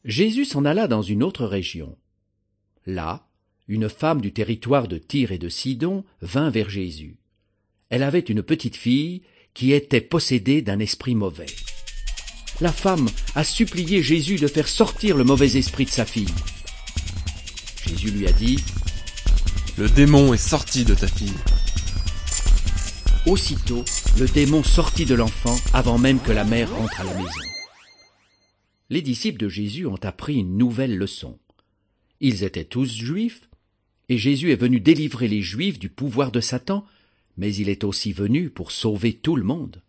Jésus s'en alla dans une autre région. Là, une femme du territoire de Tyr et de Sidon vint vers Jésus. Elle avait une petite fille qui était possédée d'un esprit mauvais. La femme a supplié Jésus de faire sortir le mauvais esprit de sa fille. Jésus lui a dit : « Le démon est sorti de ta fille. » Aussitôt, le démon sortit de l'enfant avant même que la mère entre à la maison. Les disciples de Jésus ont appris une nouvelle leçon. Ils étaient tous juifs, et Jésus est venu délivrer les Juifs du pouvoir de Satan, mais il est aussi venu pour sauver tout le monde.